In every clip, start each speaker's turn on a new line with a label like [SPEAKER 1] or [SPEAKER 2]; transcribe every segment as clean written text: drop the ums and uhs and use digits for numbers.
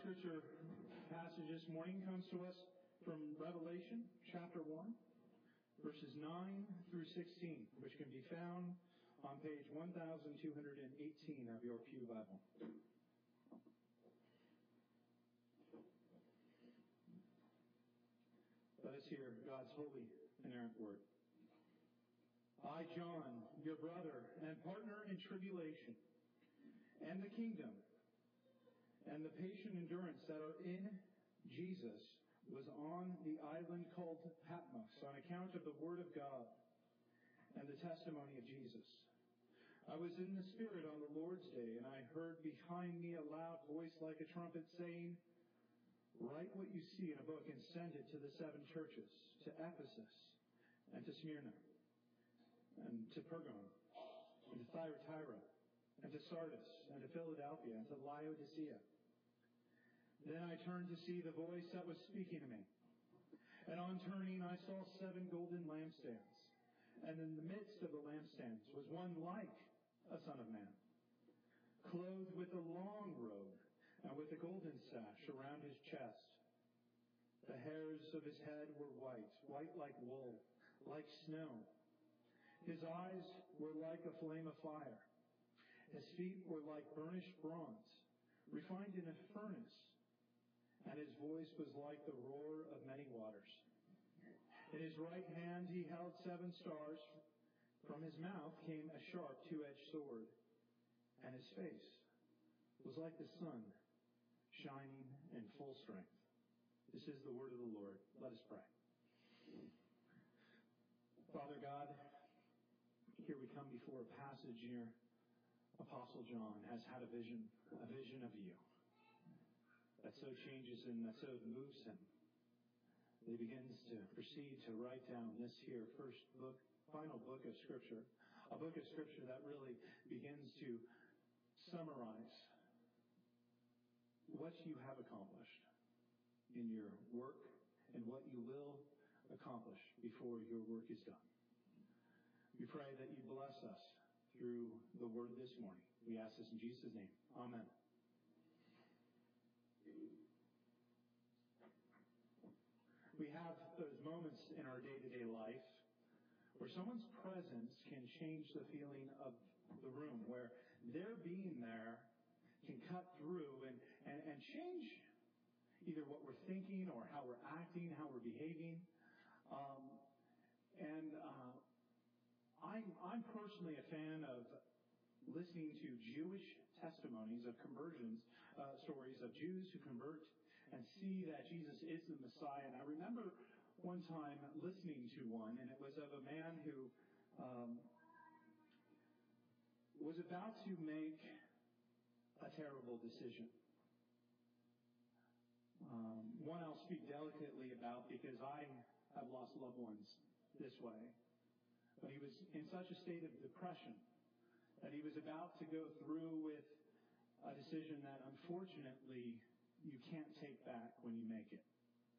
[SPEAKER 1] scripture passage this morning comes to us from Revelation chapter 1, verses 9 through 16, which can be found on page 1218 of your Pew Bible. Let us hear God's holy, inerrant word. I, John, your brother and partner in tribulation, and the kingdom, and the patient endurance that are in Jesus, was on the island called Patmos on account of the word of God and the testimony of Jesus. I was in the Spirit on the Lord's day, and I heard behind me a loud voice like a trumpet saying, "Write what you see in a book and send it to the 7 churches, to Ephesus, and to Smyrna, and to Pergamum, and to Thyatira, and to Sardis, and to Philadelphia, and to Laodicea." Then I turned to see the voice that was speaking to me. And on turning, I saw 7 golden lampstands. And in the midst of the lampstands was one like a son of man, clothed with a long robe and with a golden sash around his chest. The hairs of his head were white like wool, like snow. His eyes were like a flame of fire. His feet were like burnished bronze, refined in a furnace. And his voice was like the roar of many waters. In his right hand he held 7 stars. From his mouth came a sharp 2-edged sword. And his face was like the sun, shining in full strength. This is the word of the Lord. Let us pray. Father God, here we come before a passage near Apostle John has had a vision of you that so changes him, that so moves him, that he begins to proceed to write down this here final book of Scripture, a book of Scripture that really begins to summarize what you have accomplished in your work and what you will accomplish before your work is done. We pray that you bless us through the word this morning. We ask this in Jesus' name. Amen. We have those moments in our day-to-day life where someone's presence can change the feeling of the room, where their being there can cut through and change either what we're thinking or how we're acting, how we're behaving. I'm personally a fan of listening to Jewish testimonies of conversions, stories of Jews who convert and see that Jesus is the Messiah. And I remember one time listening to one, and it was of a man who was about to make a terrible decision. One I'll speak delicately about because I have lost loved ones this way. But he was in such a state of depression that he was about to go through with a decision that unfortunately you can't take back when you make it.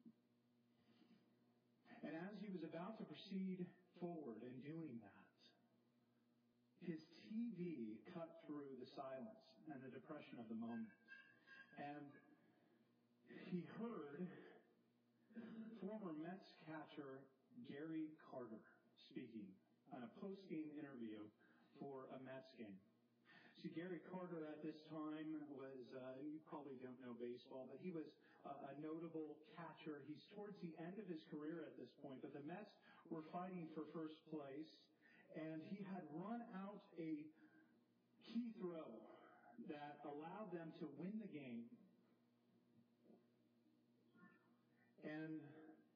[SPEAKER 1] And as he was about to proceed forward in doing that, his TV cut through the silence and the depression of the moment. And he heard former Mets catcher Gary Carter speaking on a post-game interview for a Mets game. See, Gary Carter at this time was, you probably don't know baseball, but he was a notable catcher. He's towards the end of his career at this point, but the Mets were fighting for first place, and he had run out a key throw that allowed them to win the game. And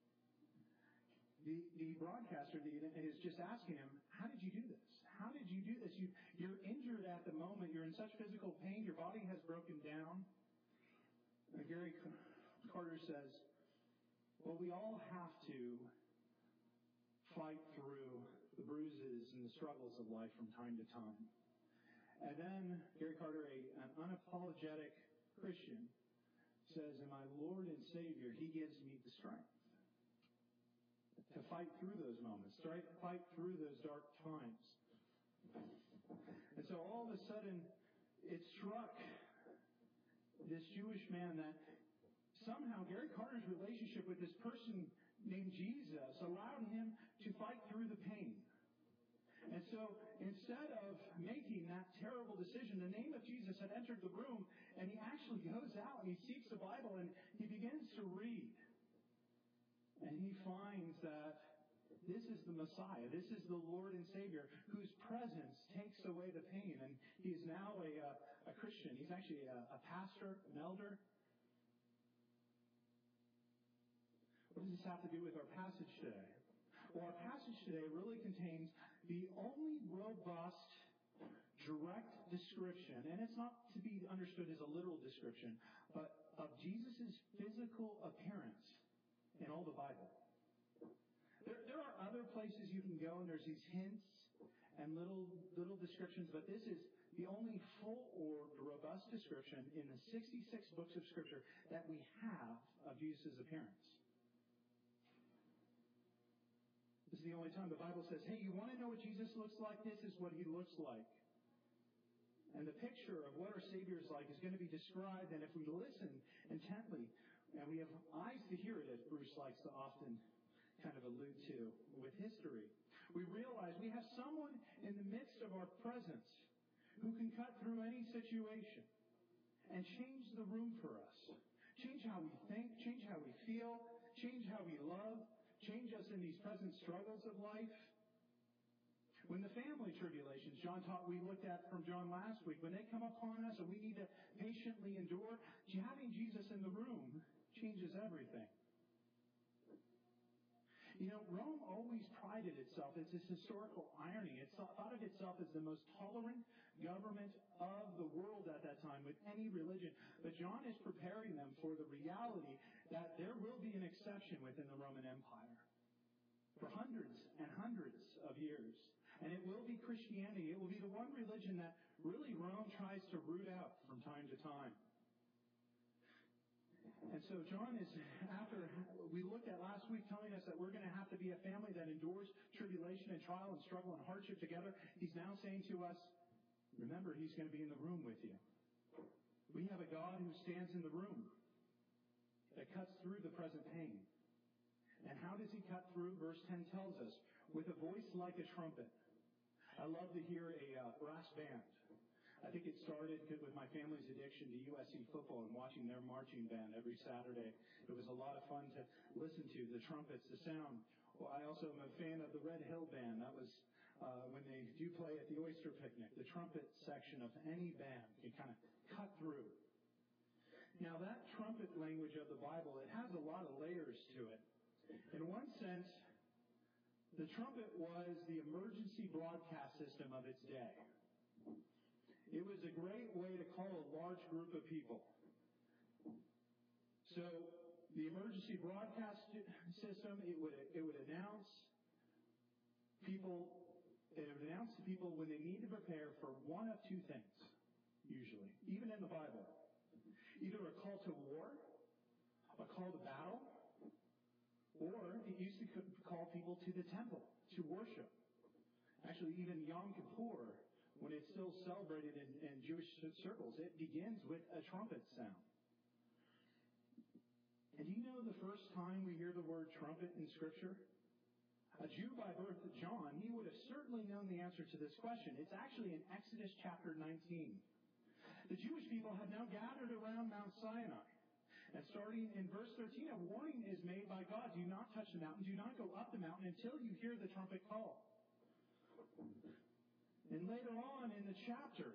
[SPEAKER 1] the broadcaster is just asking him, how did you do this? How did you do this? You're injured at the moment. You're in such physical pain. Your body has broken down. And Gary Carter says, well, we all have to fight through the bruises and the struggles of life from time to time. And then Gary Carter, an unapologetic Christian, says, in my Lord and Savior, He gives me the strength to fight through those moments, to fight through those dark times. And so all of a sudden, it struck this Jewish man that somehow Gary Carter's relationship with this person named Jesus allowed him to fight through the pain. And so instead of making that terrible decision, the name of Jesus had entered the room, and he actually goes out and he seeks the Bible and he begins to read. And he finds that this is the Messiah. This is the Lord and Savior whose presence takes away the pain. And he is now a Christian. He's actually a pastor, an elder. What does this have to do with our passage today? Well, our passage today really contains the only robust, direct description, and it's not to be understood as a literal description, but of Jesus' physical appearance in all the Bible. There are other places you can go, and there's these hints and little descriptions, but this is the only full-orbed, robust description in the 66 books of Scripture that we have of Jesus' appearance. This is the only time the Bible says, hey, you want to know what Jesus looks like? This is what he looks like. And the picture of what our Savior is like is going to be described, and if we listen intently, and we have eyes to hear it, as Bruce likes to often kind of allude to with history, we realize we have someone in the midst of our presence who can cut through any situation and change the room for us. Change how we think, change how we feel, change how we love, change us in these present struggles of life. When the family tribulations we looked at from John last week, when they come upon us and we need to patiently endure, having Jesus in the room changes everything. You know, Rome always prided itself, it's this historical irony, it thought of itself as the most tolerant government of the world at that time with any religion. But John is preparing them for the reality that there will be an exception within the Roman Empire for hundreds and hundreds of years. And it will be Christianity. It will be the one religion that really Rome tries to root out from time to time. And so John is, after we looked at last week, telling us that we're going to have to be a family that endures tribulation and trial and struggle and hardship together. He's now saying to us, remember, he's going to be in the room with you. We have a God who stands in the room that cuts through the present pain. And how does he cut through? Verse 10 tells us, with a voice like a trumpet. I love to hear a brass band. I think it started with my family's addiction to USC football and watching their marching band every Saturday. It was a lot of fun to listen to, the trumpets, the sound. Well, I also am a fan of the Red Hill Band. That was when they do play at the Oyster Picnic. The trumpet section of any band can kind of cut through. Now, that trumpet language of the Bible, it has a lot of layers to it. In one sense, the trumpet was the emergency broadcast system of its day. It was a great way to call a large group of people. So the emergency broadcast system, it would announce people. It would announce to people when they need to prepare for one of two things, usually, even in the Bible. Either a call to war, a call to battle, or it used to call people to the temple to worship. Actually, even Yom Kippur, when it's still celebrated in Jewish circles, it begins with a trumpet sound. And do you know the first time we hear the word trumpet in Scripture? A Jew by birth, John, he would have certainly known the answer to this question. It's actually in Exodus chapter 19. The Jewish people have now gathered around Mount Sinai. And starting in verse 13, a warning is made by God. Do not touch the mountain. Do not go up the mountain until you hear the trumpet call. And later on in the chapters,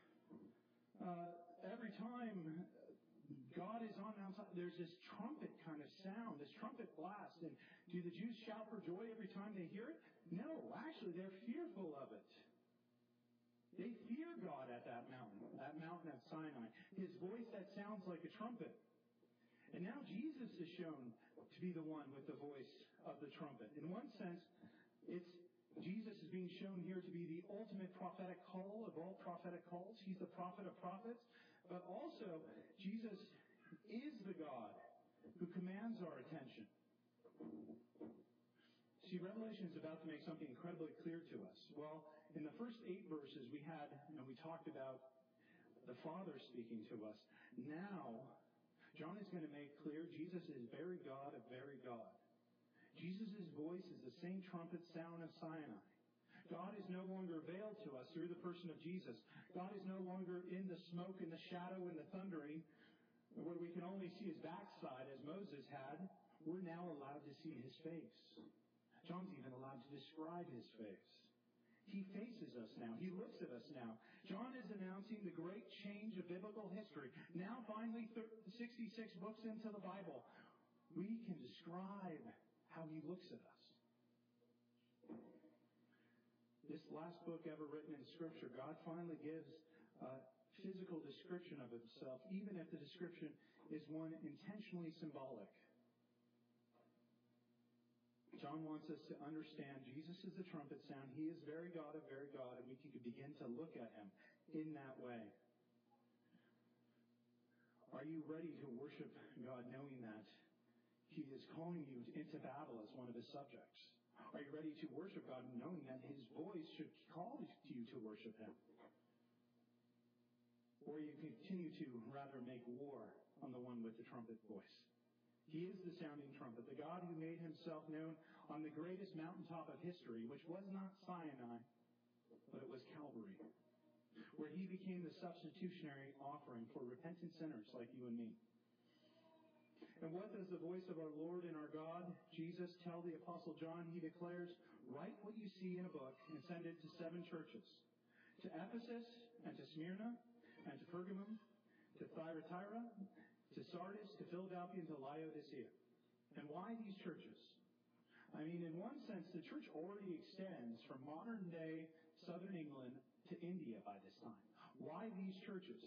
[SPEAKER 1] every time God is on Mount Sinai, there's this trumpet kind of sound, this trumpet blast. And do the Jews shout for joy every time they hear it? No, actually, they're fearful of it. They fear God at that mountain at Sinai. His voice that sounds like a trumpet. And now Jesus is shown to be the one with the voice of the trumpet. In one sense, Jesus is being shown here to be the ultimate prophetic call of all prophetic calls. He's the prophet of prophets. But also, Jesus is the God who commands our attention. See, Revelation is about to make something incredibly clear to us. Well, in the first 8 verses we talked about the Father speaking to us. Now, John is going to make clear Jesus is very God of very God. Jesus' voice is the same trumpet sound of Sinai. God is no longer veiled to us through the person of Jesus. God is no longer in the smoke and the shadow and the thundering where we can only see his backside as Moses had. We're now allowed to see his face. John's even allowed to describe his face. He faces us now. He looks at us now. John is announcing the great change of biblical history. Now, finally, 66 books into the Bible, we can describe how he looks at us. This last book ever written in Scripture, God finally gives a physical description of himself, even if the description is one intentionally symbolic. John wants us to understand Jesus is the trumpet sound. He is very God of very God, and we can begin to look at him in that way. Are you ready to worship God knowing that he is calling you into battle as one of his subjects? Are you ready to worship God knowing that his voice should call you to worship him? Or you continue to rather make war on the one with the trumpet voice? He is the sounding trumpet, the God who made himself known on the greatest mountaintop of history, which was not Sinai, but it was Calvary, where he became the substitutionary offering for repentant sinners like you and me. And what does the voice of our Lord and our God, Jesus, tell the Apostle John? He declares, write what you see in a book and send it to 7 churches, to Ephesus and to Smyrna and to Pergamum, to Thyatira, to Sardis, to Philadelphia, and to Laodicea. And why these churches? I mean, in one sense, the church already extends from modern-day southern England to India by this time. Why these churches?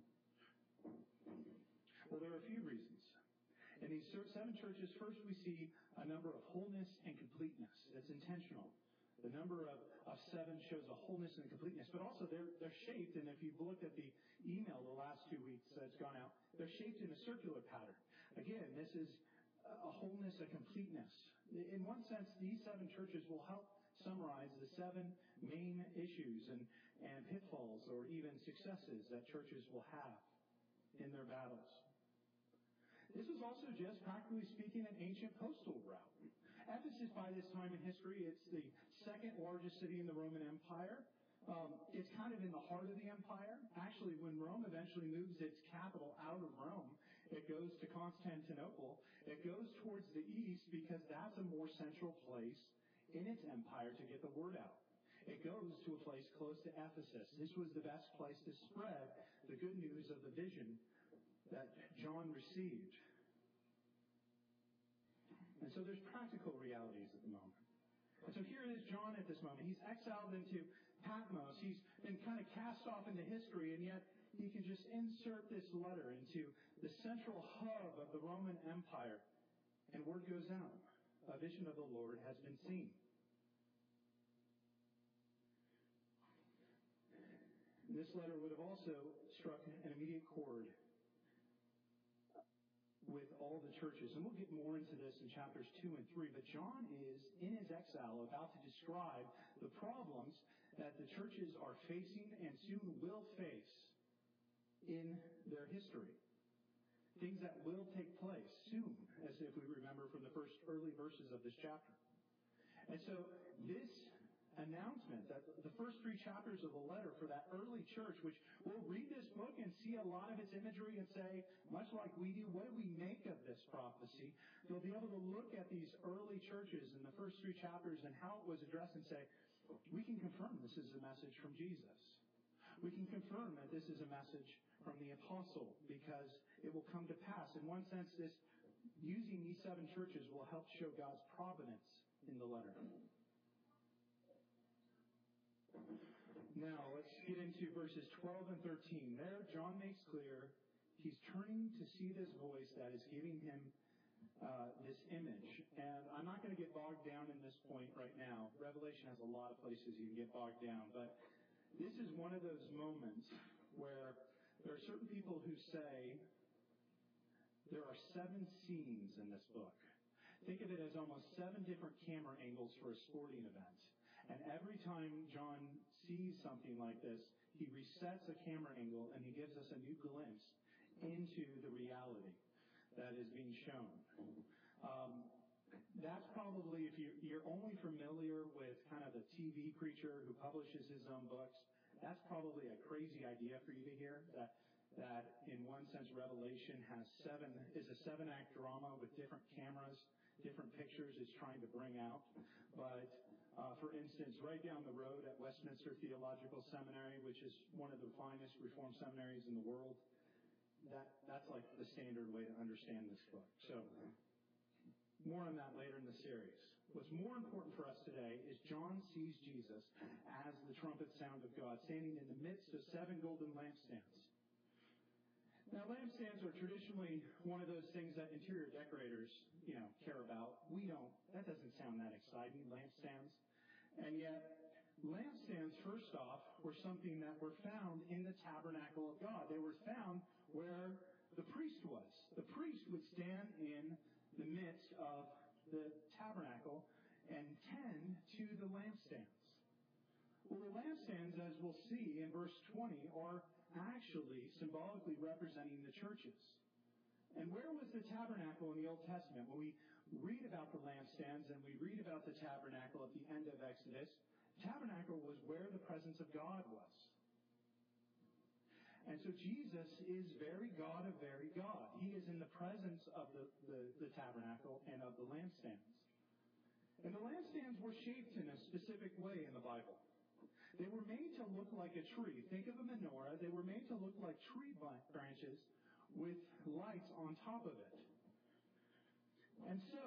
[SPEAKER 1] Well, there are a few reasons. In these 7 churches, first we see a number of wholeness and completeness. That's intentional. The number of 7 shows a wholeness and completeness, but also they're shaped, and if you've looked at the email the last 2 weeks that's gone out, they're shaped in a circular pattern. Again, this is a wholeness, a completeness. In one sense, these 7 churches will help summarize the 7 main issues and pitfalls or even successes that churches will have in their battles. This was also just, practically speaking, an ancient postal route. Ephesus, by this time in history, it's the 2nd largest city in the Roman Empire. It's kind of in the heart of the empire. Actually, when Rome eventually moves its capital out of Rome, it goes to Constantinople. It goes towards the east because that's a more central place in its empire to get the word out. It goes to a place close to Ephesus. This was the best place to spread the good news of the vision that John received. And so there's practical realities at the moment. And so here is John at this moment. He's exiled into Patmos. He's been kind of cast off into history, and yet he can just insert this letter into the central hub of the Roman Empire. And word goes out. A vision of the Lord has been seen. And this letter would have also struck an immediate chord with all the churches. And we'll get more into this in chapters 2 and 3. But John is, in his exile, about to describe the problems that the churches are facing and soon will face in their history. Things that will take place soon, as if we remember from the first early verses of this chapter. And so this announcement, that the first 3 chapters of the letter for that early church, which we'll read this book and see a lot of its imagery and say, much like we do, what do we make of this prophecy? You'll be able to look at these early churches in the first 3 chapters and how it was addressed and say, we can confirm this is a message from Jesus. We can confirm that this is a message from the apostle because it will come to pass. In one sense, this using these 7 churches will help show God's providence in the letter. Now, let's get into verses 12 and 13. There, John makes clear he's turning to see this voice that is giving him this image. And I'm not going to get bogged down in this point right now. Revelation has a lot of places you can get bogged down. But this is one of those moments where there are certain people who say there are 7 scenes in this book. Think of it as almost 7 different camera angles for a sporting event. And every time John sees something like this, he resets a camera angle and he gives us a new glimpse into the reality that is being shown. That's probably, if you're only familiar with kind of the TV preacher who publishes his own books, that's probably a crazy idea for you to hear, that in one sense Revelation is a 7-act drama with different cameras, different pictures it's trying to bring out. But for instance, right down the road at Westminster Theological Seminary, which is one of the finest Reformed seminaries in the world, that's like the standard way to understand this book. So more on that later in the series. What's more important for us today is John sees Jesus as the trumpet sound of God, standing in the midst of 7 golden lampstands. Now, lampstands are traditionally one of those things that interior decorators, care about. We don't. That doesn't sound that exciting, lampstands. And yet, lampstands, first off, were something that were found in the tabernacle of God. They were found where the priest was. The priest would stand in the midst of the tabernacle and tend to the lampstands. Well, the lampstands, as we'll see in verse 20, are actually symbolically representing the churches. And where was the tabernacle in the Old Testament? When we read about the lampstands and we read about the tabernacle at the end of Exodus, the tabernacle was where the presence of God was. And so Jesus is very God of very God. He is in the presence of the tabernacle and of the lampstands. And the lampstands were shaped in a specific way in the Bible. They were made to look like a tree. Think of a menorah. They were made to look like tree branches with lights on top of it. And so,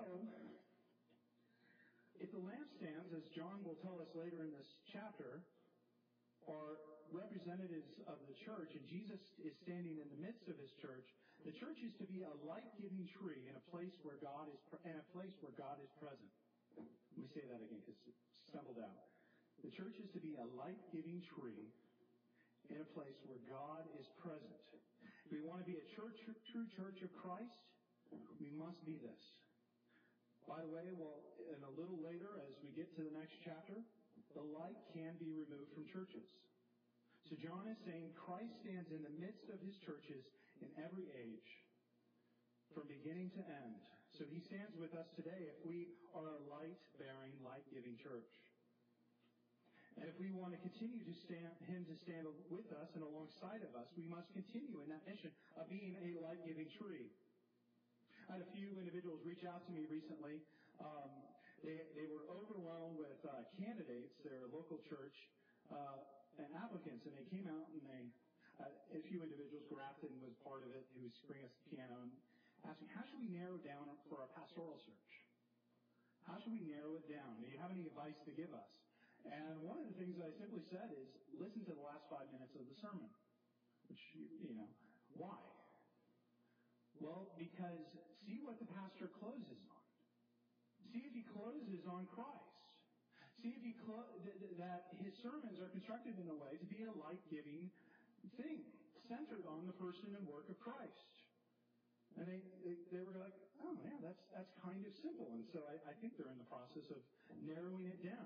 [SPEAKER 1] if the lampstands, as John will tell us later in this chapter, are representatives of the church, and Jesus is standing in the midst of his church, the church is to be a light-giving tree in a place where God is present. Let me say that again because it stumbled out. The church is to be a light-giving tree in a place where God is present. If we want to be a true church of Christ, we must be this. By the way, in a little later, as we get to the next chapter, the light can be removed from churches. So John is saying Christ stands in the midst of his churches in every age, from beginning to end. So he stands with us today if we are a light-bearing, light-giving church. And if we want to continue to him to stand with us and alongside of us, we must continue in that mission of being a light-giving tree. I had a few individuals reach out to me recently. They were overwhelmed with candidates, their local church, and applicants, and they came out and a few individuals, Grafton was part of it, who was bringing us the piano, and asking, how should we narrow down for our pastoral search? How should we narrow it down? Do you have any advice to give us? And one of the things I simply said is, listen to the last 5 minutes of the sermon. Which, why? Well, because see what the pastor closes on. See if he closes on Christ. See if that his sermons are constructed in a way to be a light-giving thing, centered on the person and work of Christ. And they were like, oh yeah, that's kind of simple. And so I think they're in the process of narrowing it down.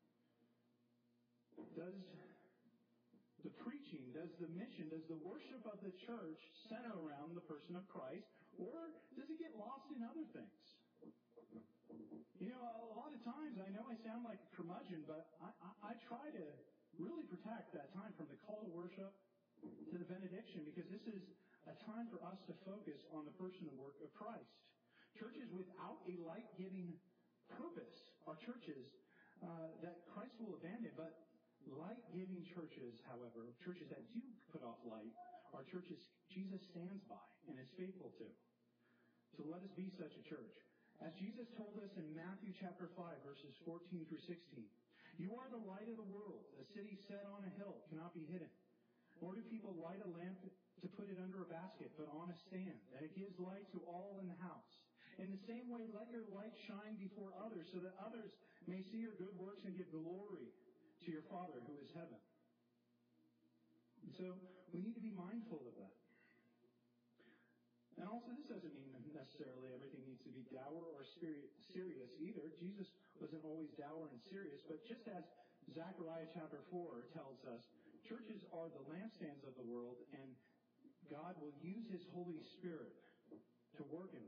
[SPEAKER 1] Does the preaching, does the mission, does the worship of the church center around the person of Christ, or does it get lost in other things? A lot of times, I know I sound like a curmudgeon, but I try to really protect that time from the call to worship to the benediction, because this is a time for us to focus on the person and work of Christ. Churches without a light-giving purpose are churches that Christ will abandon, but light-giving churches, however, churches that do put off light, are churches Jesus stands by and is faithful to. So let us be such a church. As Jesus told us in Matthew chapter 5, verses 14 through 16, you are the light of the world. A city set on a hill cannot be hidden. Nor do people light a lamp to put it under a basket, but on a stand, and it gives light to all in the house. In the same way, let your light shine before others, so that others may see your good works and give glory to your Father who is heaven. And so we need to be mindful of that. And also, this doesn't mean necessarily everything needs to be dour or serious either. Jesus wasn't always dour and serious, but just as Zechariah chapter 4 tells us, churches are the lampstands of the world, and God will use His Holy Spirit to work in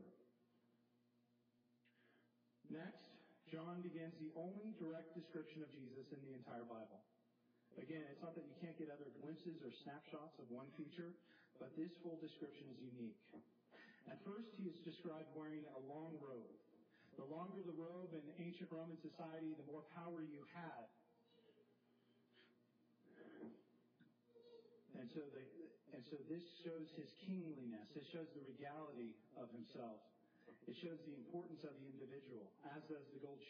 [SPEAKER 1] John begins the only direct description of Jesus in the entire Bible. Again, it's not that you can't get other glimpses or snapshots of one feature, but this full description is unique. At first, he is described wearing a long robe. The longer the robe in ancient Roman society, the more power you had. And so this shows his kingliness. It shows the regality of himself. It shows the importance of the individual, as does the gold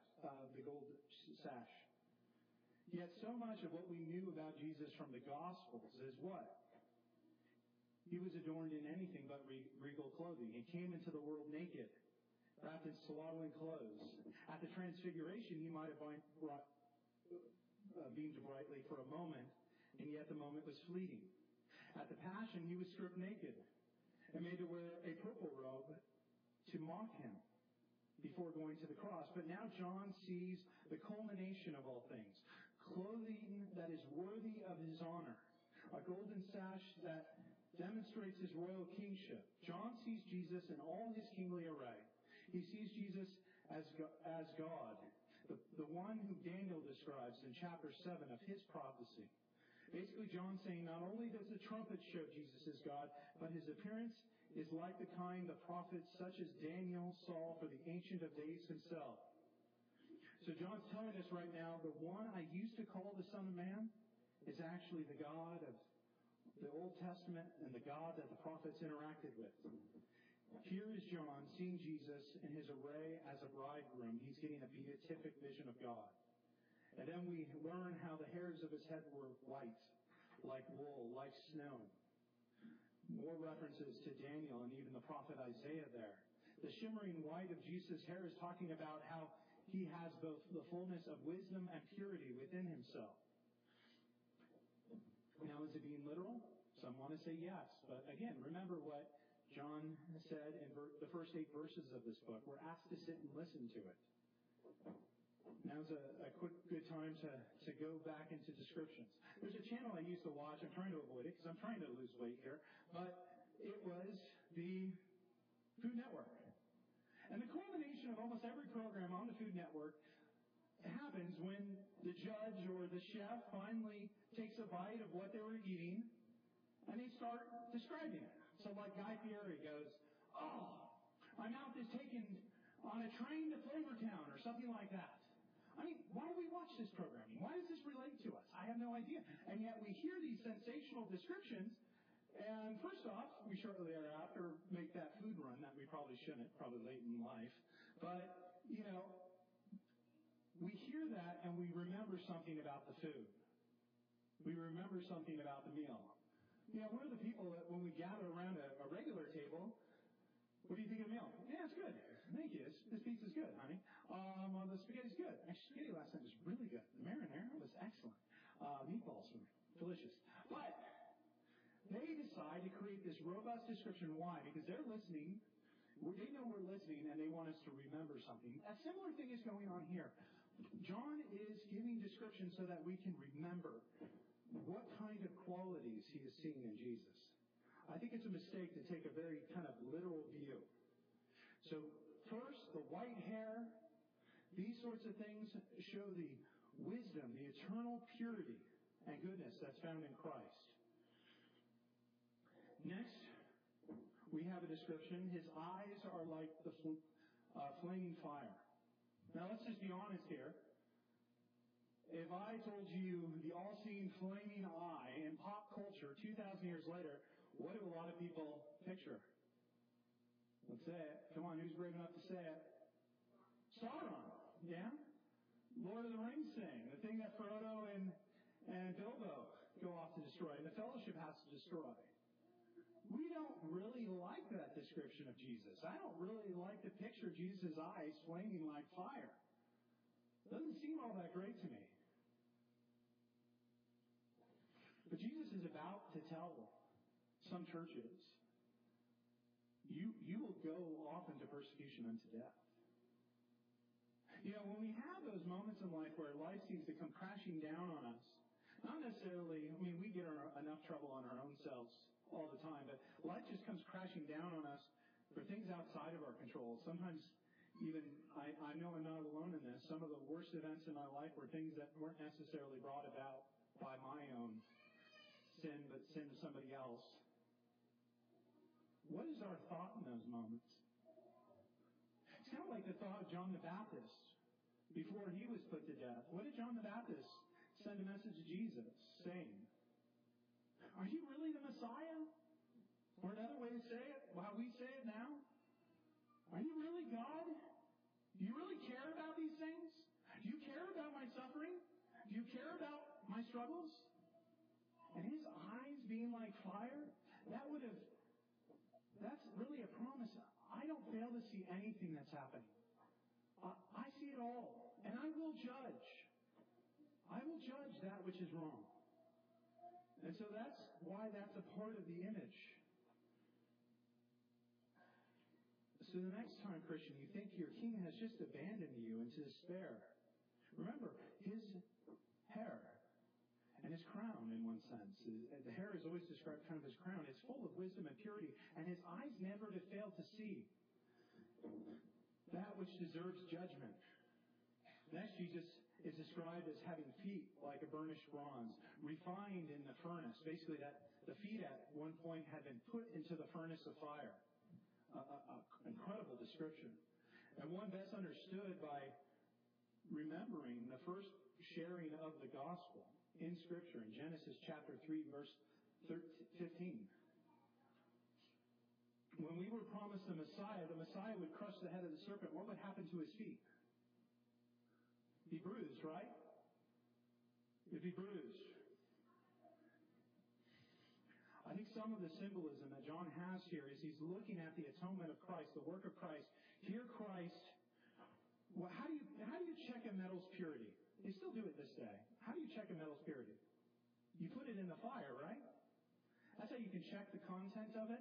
[SPEAKER 1] sash. Yet so much of what we knew about Jesus from the Gospels is what? He was adorned in anything but regal clothing. He came into the world naked, wrapped in swaddling clothes. At the Transfiguration, he might have beamed brightly for a moment, and yet the moment was fleeting. At the Passion, he was stripped naked and made to wear a purple robe to mock him before going to the cross. But now John sees the culmination of all things. Clothing that is worthy of his honor. A golden sash that demonstrates his royal kingship. John sees Jesus in all his kingly array. He sees Jesus as God, the one who Daniel describes in chapter 7 of his prophecy. Basically, John's saying not only does the trumpet show Jesus is God, but his appearance is like the kind the prophets such as Daniel saw for the Ancient of Days himself. So John's telling us right now, the one I used to call the Son of Man is actually the God of the Old Testament and the God that the prophets interacted with. Here is John seeing Jesus in his array as a bridegroom. He's getting a beatific vision of God. And then we learn how the hairs of his head were white, like wool, like snow. More references to Daniel and even the prophet Isaiah there. The shimmering white of Jesus' hair is talking about how he has both the fullness of wisdom and purity within himself. Now, is it being literal? Some want to say yes. But again, remember what John said in the first 8 verses of this book. We're asked to sit and listen to it. Now's a good time to go back into descriptions. There's a channel I used to watch. I'm trying to avoid it because I'm trying to lose weight here. But it was the Food Network. And the culmination of almost every program on the Food Network happens when the judge or the chef finally takes a bite of what they were eating and they start describing it. So like Guy Fieri goes, "Oh, my mouth is taken on a train to Flavortown," or something like that. I mean, why do we watch this programming? Why does this relate to us? I have no idea. And yet we hear these sensational descriptions, and first off, we shortly thereafter make that food run that we probably shouldn't, probably late in life. But, we hear that and we remember something about the food. We remember something about the meal. We're the people that when we gather around a regular table, what do you think of the meal? Yeah, it's good. Thank you. This pizza's good, honey. The spaghetti's good. Actually, spaghetti last night was really good. The marinara was excellent. Meatballs were delicious. But they decide to create this robust description. Why? Because they're listening. They know we're listening, and they want us to remember something. A similar thing is going on here. John is giving description so that we can remember what kind of qualities he is seeing in Jesus. I think it's a mistake to take a very kind of literal view. So first, the white hair, these sorts of things show the wisdom, the eternal purity and goodness that's found in Christ. Next, we have a description. His eyes are like the flaming fire. Now, let's just be honest here. If I told you the all-seeing flaming eye in pop culture 2,000 years later, what do a lot of people picture? Let's say it. Come on, who's brave enough to say it? Sauron. Yeah? Lord of the Rings thing. The thing that Frodo and Bilbo go off to destroy, and the Fellowship has to destroy. We don't really like that description of Jesus. I don't really like to picture Jesus' eyes flaming like fire. Doesn't seem all that great to me. But Jesus is about to tell some churches, you will go off into persecution unto death. When we have those moments in life where life seems to come crashing down on us, not necessarily, we get enough trouble on our own selves all the time, but life just comes crashing down on us for things outside of our control. Sometimes I know I'm not alone in this. Some of the worst events in my life were things that weren't necessarily brought about by my own sin, but sin of somebody else. What is our thought in those moments? It's kind of like the thought of John the Baptist before he was put to death. What did John the Baptist send a message to Jesus saying? Are you really the Messiah? Or another way to say it, how we say it now? Are you really God? Do you really care about these things? Do you care about my suffering? Do you care about my struggles? And his eyes being like fire, that's really a promise. I don't fail to see anything that's happening. I see it all. And I will judge. I will judge that which is wrong. And so that's why that's a part of the image. So the next time, Christian, you think your king has just abandoned you into despair, remember, his hair and his crown, in one sense. The hair is always described kind of as crown. It's full of wisdom and purity, and his eyes never to fail to see that which deserves judgment. Next, Jesus is described as having feet like a burnished bronze, refined in the furnace. Basically, that the feet at one point had been put into the furnace of fire. Incredible description. And one best understood by remembering the first sharing of the gospel in Scripture in Genesis chapter 3, verse 15. When we were promised the Messiah would crush the head of the serpent. What would happen to his feet? Be bruised, right? It'd be bruised. I think some of the symbolism that John has here is he's looking at the atonement of Christ, the work of Christ. Here Christ, well, how do you check a metal's purity? They still do it this day. How do you check a metal's purity? You put it in the fire, right? That's how you can check the content of it.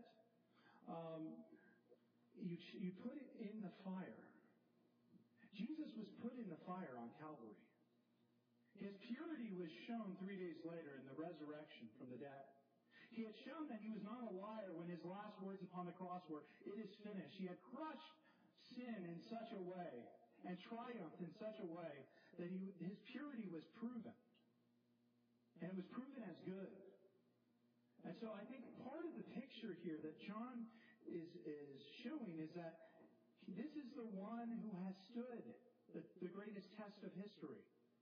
[SPEAKER 1] You put it in the fire. Jesus was put in the fire on Calvary. His purity was shown 3 days later in the resurrection from the dead. He had shown that he was not a liar when his last words upon the cross were, "It is finished." He had crushed sin in such a way and triumphed in such a way that his purity was proven. And it was proven as good. And so I think part of the picture here that John is showing is that this is the one who has stood the greatest test of history.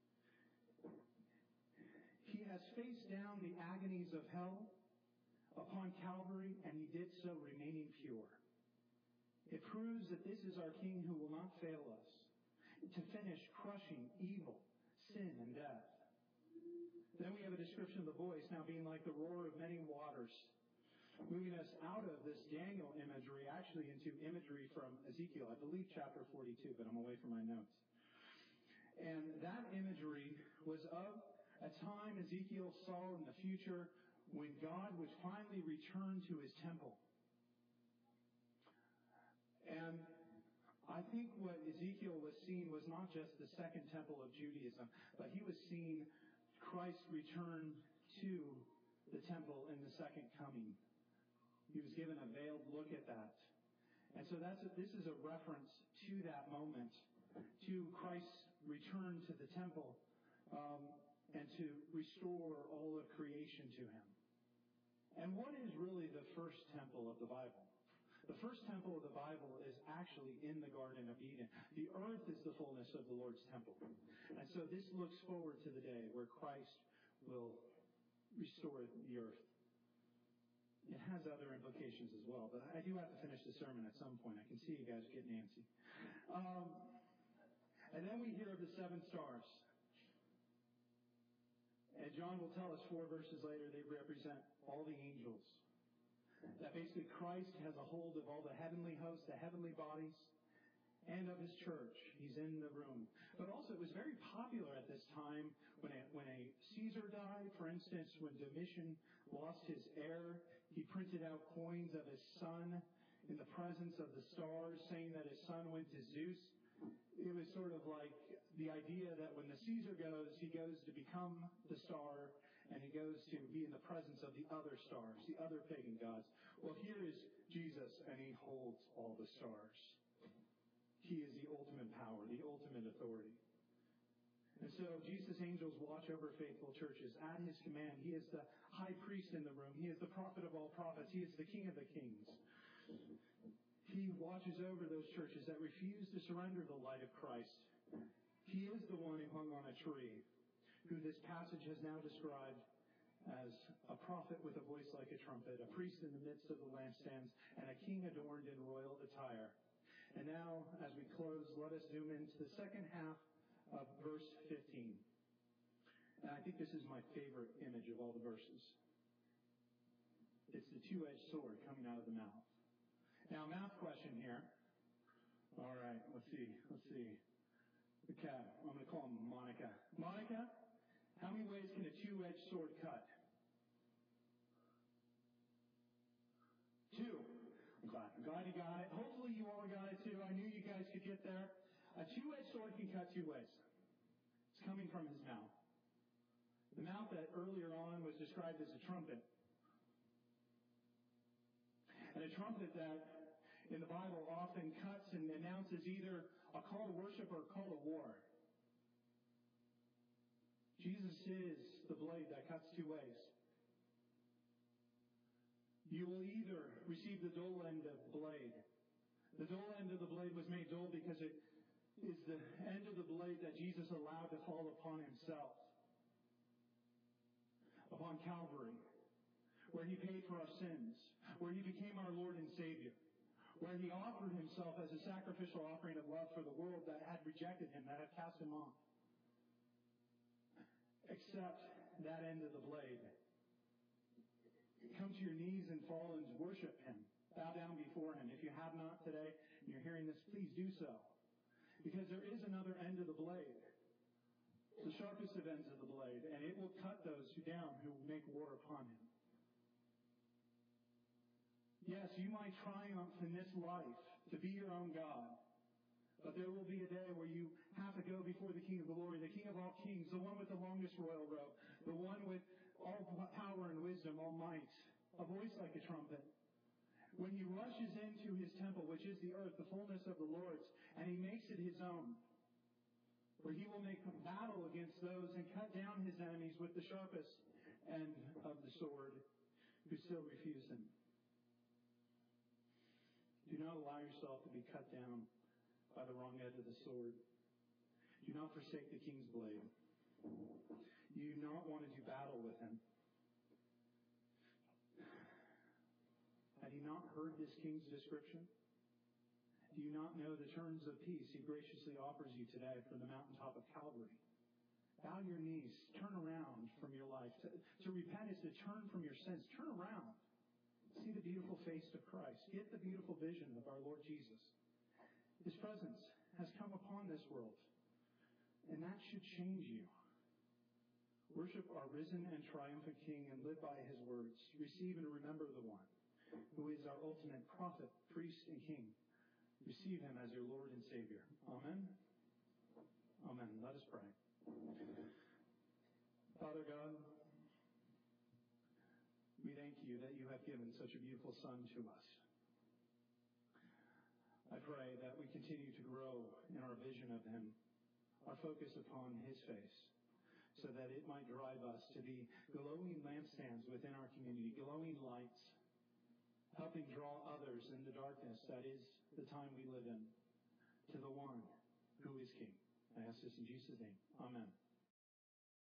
[SPEAKER 1] He has faced down the agonies of hell upon Calvary, and he did so remaining pure. It proves that this is our King who will not fail us to finish crushing evil, sin, and death. Then we have a description of the voice now being like the roar of many waters, moving us out of this Daniel imagery actually into imagery from Ezekiel, I believe chapter 42, but I'm away from my notes. And that imagery was of a time Ezekiel saw in the future when God would finally return to his temple. And I think what Ezekiel was seeing was not just the second temple of Judaism, but he was seeing Christ return to the temple in the second coming. He was given a veiled look at that. And so this is a reference to that moment, to Christ's return to the temple, and to restore all of creation to him. And what is really the first temple of the Bible? The first temple of the Bible is actually in the Garden of Eden. The earth is the fullness of the Lord's temple. And so this looks forward to the day where Christ will restore the earth. It has other implications as well, but I do have to finish the sermon at some point. I can see you guys getting antsy. And then we hear of the 7 stars. And John will tell us 4 verses later they represent all the angels. That basically Christ has a hold of all the heavenly hosts, the heavenly bodies, and of his church. He's in the room. But also it was very popular at this time when a Caesar died. For instance, when Domitian lost his heir, he printed out coins of his son in the presence of the stars, saying that his son went to Zeus. It was sort of like the idea that when the Caesar goes, he goes to become the star, and he goes to be in the presence of the other stars, the other pagan gods. Well, here is Jesus, and he holds all the stars. He is the ultimate power, the ultimate authority. And so Jesus' angels watch over faithful churches. At his command, he is the high priest in the room. He is the prophet of all prophets. He is the king of the kings. He watches over those churches that refuse to surrender the light of Christ. He is the one who hung on a tree, who this passage has now described as a prophet with a voice like a trumpet, a priest in the midst of the lampstands, and a king adorned in royal attire. And now, as we close, let us zoom into the second half of verse 15. And I think this is my favorite image of all the verses. It's the two-edged sword coming out of the mouth. Now, math question here. All right, let's see. The cat. I'm going to call him Monica. Monica, how many ways can a two-edged sword cut? 2. I'm glad you got it. Hopefully you all got it too. I knew you guys could get there. A two-edged sword can cut 2 ways. It's coming from his mouth. The mouth that earlier on was described as a trumpet. And a trumpet that in the Bible often cuts and announces either a call to worship or a call to war. Jesus is the blade that cuts 2 ways. You will either receive the dull end of the blade. The dull end of the blade was made dull because it is the end of the blade that Jesus allowed to fall upon himself. Upon Calvary, where he paid for our sins, where he became our Lord and Savior, where he offered himself as a sacrificial offering of love for the world that had rejected him, that had cast him off. Accept that end of the blade. Come to your knees and fall and worship him. Bow down before him. If you have not today and you're hearing this, please do so. Because there is another end of the blade. The sharpest of ends of the blade. And it will cut those down who make war upon him. Yes, you might triumph in this life to be your own God. But there will be a day where you have to go before the King of Glory, the King of all kings, the one with the longest royal robe, the one with all power and wisdom, all might, a voice like a trumpet. When he rushes into his temple, which is the earth, the fullness of the Lord's, and he makes it his own, where he will make battle against those and cut down his enemies with the sharpest end of the sword, who still refuse him. Do not allow yourself to be cut down by the wrong edge of the sword. Do not forsake the king's blade. You do not want to do battle with him. Had you not heard this king's description? Do you not know the terms of peace he graciously offers you today from the mountaintop of Calvary? Bow your knees. Turn around from your life. To repent is to turn from your sins. Turn around. See the beautiful face of Christ. Get the beautiful vision of our Lord Jesus. His presence has come upon this world, and that should change you. Worship our risen and triumphant King and live by his words. Receive and remember the one who is our ultimate prophet, priest, and king. Receive him as your Lord and Savior. Amen. Amen. Let us pray. Father God, we thank you that you have given such a beautiful Son to us. I pray that we continue to grow in our vision of him, our focus upon his face, so that it might drive us to be glowing lampstands within our community, glowing lights, helping draw others in the darkness that is the time we live in, to the one who is King. I ask this in Jesus' name. Amen.